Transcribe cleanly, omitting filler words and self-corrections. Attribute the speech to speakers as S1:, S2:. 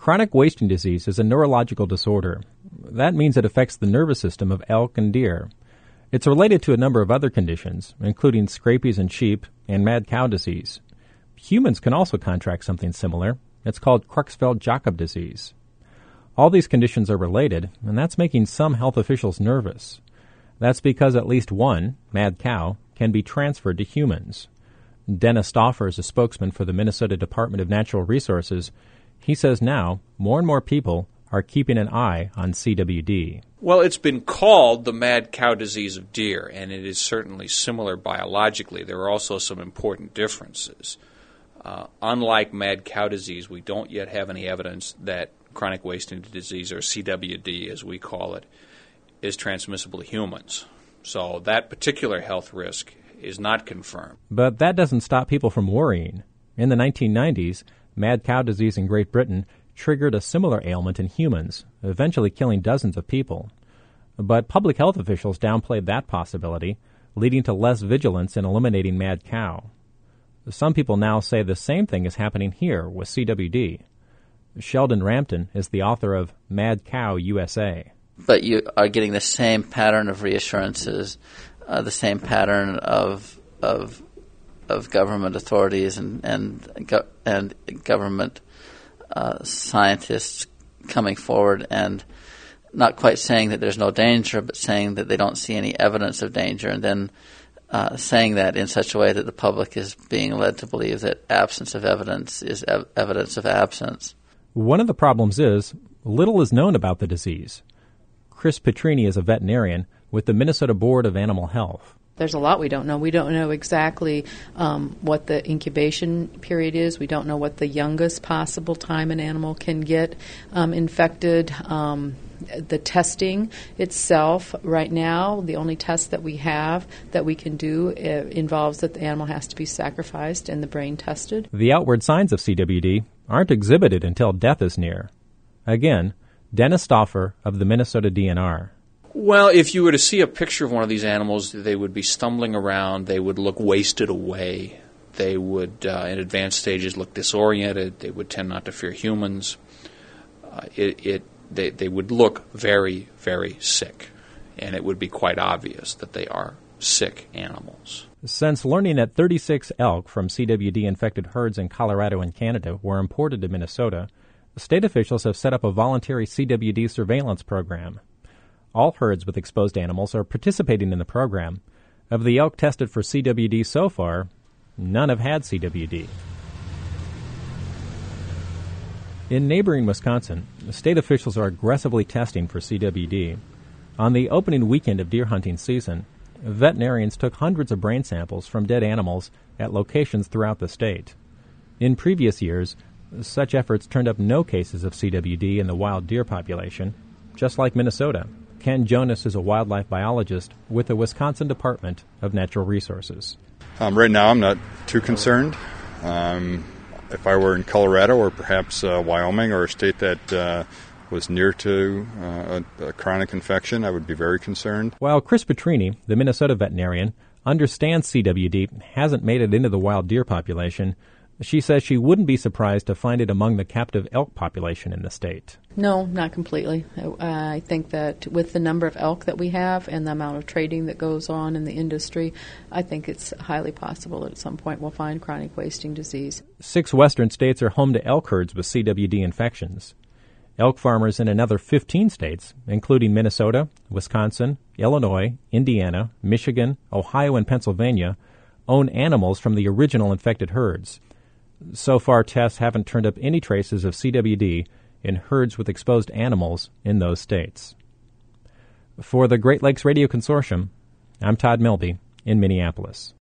S1: Chronic wasting disease is a neurological disorder. That means it affects the nervous system of elk and deer. It's related to a number of other conditions, including scrapies in sheep and mad cow disease. Humans can also contract something similar. It's called Creutzfeldt-Jakob disease. All these conditions are related, and that's making some health officials nervous. That's because at least one, mad cow, can be transferred to humans. Dennis Stauffer is a spokesman for the Minnesota Department of Natural Resources. He says now more and more people are keeping an eye on CWD.
S2: Well, it's been called the mad cow disease of deer, and it is certainly similar biologically. There are also some important differences. Unlike mad cow disease, we don't yet have any evidence that chronic wasting disease, or CWD as we call it, is transmissible to humans. So that particular health risk is not confirmed.
S1: But that doesn't stop people from worrying. In the 1990s, mad cow disease in Great Britain triggered a similar ailment in humans, eventually killing dozens of people. But public health officials downplayed that possibility, leading to less vigilance in eliminating mad cow. Some people now say the same thing is happening here with CWD. Sheldon Rampton is the author of Mad Cow USA.
S3: But you are getting the same pattern of reassurances, the same pattern of government authorities and government scientists coming forward and not quite saying that there's no danger, but saying that they don't see any evidence of danger, and then saying that in such a way that the public is being led to believe that absence of evidence is evidence of absence.
S1: One of the problems is little is known about the disease. Chris Petrini is a veterinarian with the Minnesota Board of Animal Health.
S4: There's a lot we don't know. We don't know exactly what the incubation period is. We don't know what the youngest possible time an animal can get infected. The testing itself, right now, the only test that we have that we can do involves that the animal has to be sacrificed and the brain tested.
S1: The outward signs of CWD aren't exhibited until death is near. Again, Dennis Stauffer of the Minnesota DNR.
S2: Well, if you were to see a picture of one of these animals, they would be stumbling around, they would look wasted away, they would, in advanced stages, look disoriented, they would tend not to fear humans. They would look very, very sick, and it would be quite obvious that they are sick animals.
S1: Since learning that 36 elk from CWD-infected herds in Colorado and Canada were imported to Minnesota, state officials have set up a voluntary CWD surveillance program. All herds with exposed animals are participating in the program. Of the elk tested for CWD so far, none have had CWD. In neighboring Wisconsin, state officials are aggressively testing for CWD. On the opening weekend of deer hunting season, veterinarians took hundreds of brain samples from dead animals at locations throughout the state. In previous years, such efforts turned up no cases of CWD in the wild deer population, just like Minnesota. Ken Jonas is a wildlife biologist with the Wisconsin Department of Natural Resources.
S5: Right now, I'm not too concerned. If I were in Colorado or perhaps Wyoming or a state that was near to a chronic infection, I would be very concerned.
S1: While Chris Petrini, the Minnesota veterinarian, understands CWD hasn't made it into the wild deer population, she says she wouldn't be surprised to find it among the captive elk population in the state.
S4: No, not completely. I think that with the number of elk that we have and the amount of trading that goes on in the industry, I think it's highly possible that at some point we'll find chronic wasting disease. 6 western states are home to elk herds with CWD infections. Elk farmers in another 15 states, including Minnesota, Wisconsin, Illinois, Indiana, Michigan, Ohio, and Pennsylvania, own animals from the original infected herds. So far, tests haven't turned up any traces of CWD in herds with exposed animals in those states. For the Great Lakes Radio Consortium, I'm Todd Milby in Minneapolis.